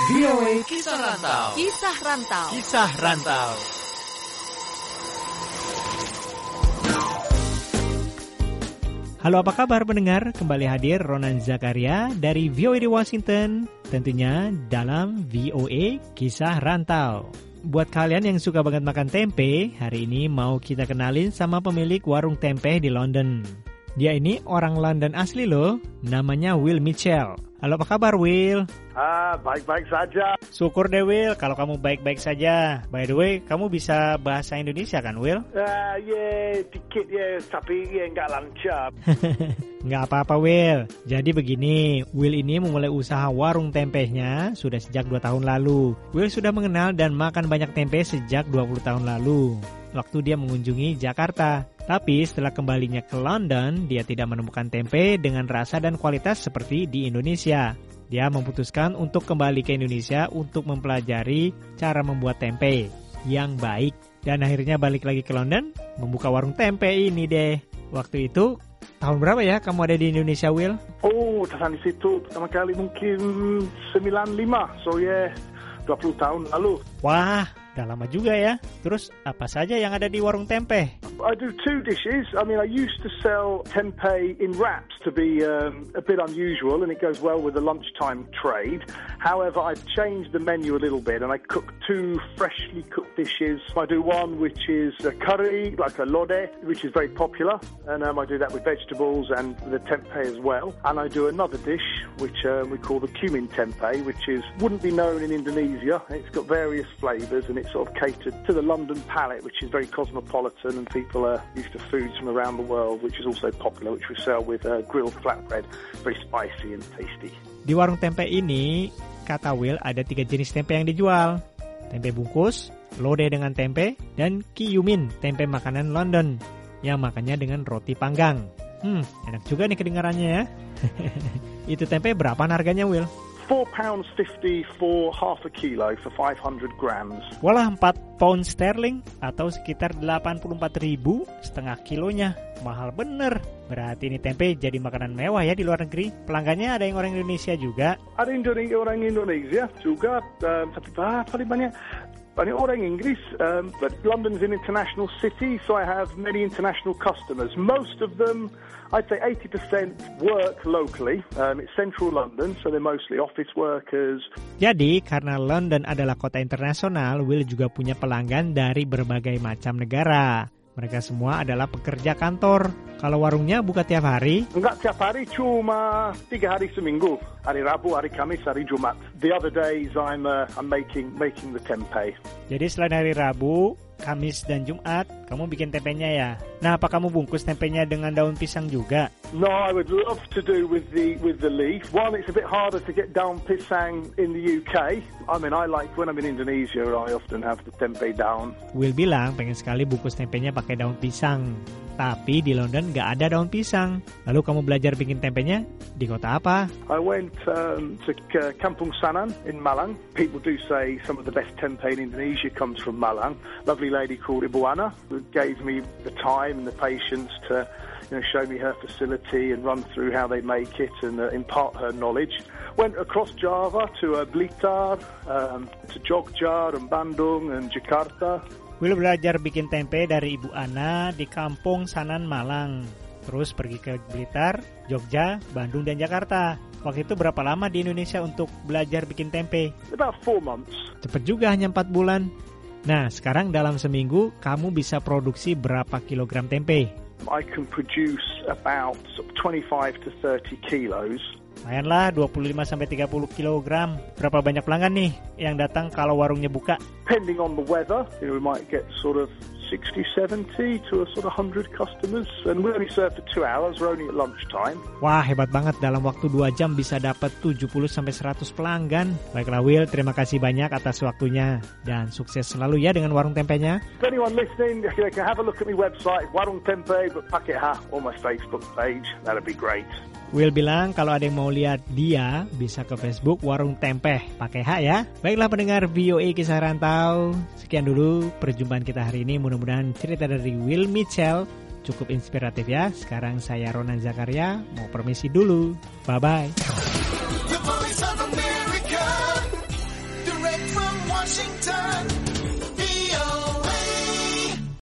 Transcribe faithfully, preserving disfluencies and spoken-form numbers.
V O A Kisah Rantau. Kisah Rantau. Kisah Rantau. Halo, apa kabar pendengar? Kembali hadir Ronan Zakaria dari V O A di Washington, tentunya dalam V O A Kisah Rantau. Buat kalian yang suka banget makan tempe, hari ini mau kita kenalin sama pemilik warung tempe di London. Dia ini orang London asli loh, namanya Will Mitchell. Halo, apa kabar Will? Ah, baik-baik saja. Syukur deh Will, kalau kamu baik-baik saja. By the way, kamu bisa bahasa Indonesia kan Will? Ah, ya, yeah, dikit ya, yeah, tapi ya yeah, nggak lancar. Nggak apa-apa Will. Jadi begini, Will ini memulai usaha warung tempenya sudah sejak dua tahun lalu. Will sudah mengenal dan makan banyak tempe sejak dua puluh tahun lalu, waktu dia mengunjungi Jakarta. Tapi setelah kembalinya ke London, dia tidak menemukan tempe dengan rasa dan kualitas seperti di Indonesia. Dia memutuskan untuk kembali ke Indonesia untuk mempelajari cara membuat tempe yang baik. Dan akhirnya balik lagi ke London, membuka warung tempe ini deh. Waktu itu, tahun berapa ya kamu ada di Indonesia, Will? Oh, datang di situ pertama kali mungkin sembilan puluh lima. So yeah, dua puluh tahun lalu. Wah, udah lama juga ya. Terus apa saja yang ada di warung tempe? I do two dishes. I mean, I used to sell tempeh in wraps to be um, a bit unusual, and it goes well with the lunchtime trade. However, I've changed the menu a little bit, and I cook two freshly cooked dishes. I do one which is a curry, like a lode, which is very popular, and um, I do that with vegetables and the tempeh as well. And I do another dish which um, we call the cumin tempeh, which is wouldn't be known in Indonesia. It's got various flavours, and it's sort of catered to the London palate, which is very cosmopolitan, and people are used to foods from around the world, which is also popular, which we sell with uh, grilled flatbread, very spicy and tasty. Di warung tempe ini, kata Will, ada tiga jenis tempe yang dijual. Tempe bungkus, lode dengan tempe, dan kiyumin, tempe makanan London, yang makannya dengan roti panggang. Hmm, enak juga nih kedengarannya ya. Itu tempe berapa harganya, Will? four pounds fifty for half a kilo for five hundred grams. Walah, empat pound sterling atau sekitar delapan puluh empat ribu setengah kilonya. Mahal bener. Berarti ini tempe jadi makanan mewah ya di luar negeri. Pelanggannya ada yang orang Indonesia juga. Ada Indonesia, orang Indonesia juga, um, tapi ah, paling banyak banyak orang Inggris. Um, but London's an international city, so I have many international customers. Most of them, I'd say eighty percent work locally. Um, it's central London, so they're mostly office workers. Jadi, karena London adalah kota internasional, Will juga punya pelanggan dari berbagai macam negara. Mereka semua adalah pekerja kantor. Kalau warungnya buka tiap hari? Enggak tiap hari, cuma tiga hari seminggu. Hari Rabu, hari Kamis, hari Jumat. The other days I'm uh, I'm making making the tempeh. Jadi selain hari Rabu, Kamis dan Jumat, kamu bikin tempenya ya? Nah, apa kamu bungkus tempenya dengan daun pisang juga? No, I would love to do with the with the leaf. One, it's a bit harder to get daun pisang in the U K. I mean, I like when I'm in Indonesia, I often have the tempeh daun. Will bilang pengen sekali bungkus tempenya pakai daun pisang. Tapi di London nggak ada daun pisang. Lalu kamu belajar bikin tempenya di kota apa? I went um, to uh, Kampung Sanan in Malang. People do say some of the best tempeh in Indonesia comes from Malang. Lovely lady called Ibu Ana who gave me the time and the patience to, you know, show me her facility and run through how they make it and uh, impart her knowledge. Went across Java to uh, Blitar, um, to Jogja and Bandung and Jakarta. Will belajar bikin tempe dari Ibu Ana di Kampung Sanan, Malang. Terus pergi ke Blitar, Jogja, Bandung, dan Jakarta. Waktu itu berapa lama di Indonesia untuk belajar bikin tempe? About four months. Cepet juga, hanya empat bulan. Nah, sekarang dalam seminggu kamu bisa produksi berapa kilogram tempe? I can produce about twenty-five to thirty kilos. Lumayanlah, dua puluh lima sampai tiga puluh kilogram. Berapa banyak pelanggan nih yang datang kalau warungnya buka? Depending on the weather, you know, we might get sort of sixty, seventy to a sort of one hundred customers. And we only serve for two hours, we're only at lunchtime. Wah, hebat banget, dalam waktu dua jam bisa dapat tujuh puluh sampai seratus pelanggan. Baiklah Will, terima kasih banyak atas waktunya. Dan sukses selalu ya dengan warung tempenya. If anyone listening, you can have a look at my website, Warung Tempe, but pakai ha on my Facebook page. That'd be great. Will bilang kalau ada yang mau lihat dia, bisa ke Facebook Warung Tempe, pakai H ya. Baiklah pendengar V O A Kisah Rantau, sekian dulu perjumpaan kita hari ini. Mudah-mudahan cerita dari Will Mitchell cukup inspiratif ya. Sekarang saya Ronan Zakaria, mau permisi dulu. Bye-bye. Direct from Washington,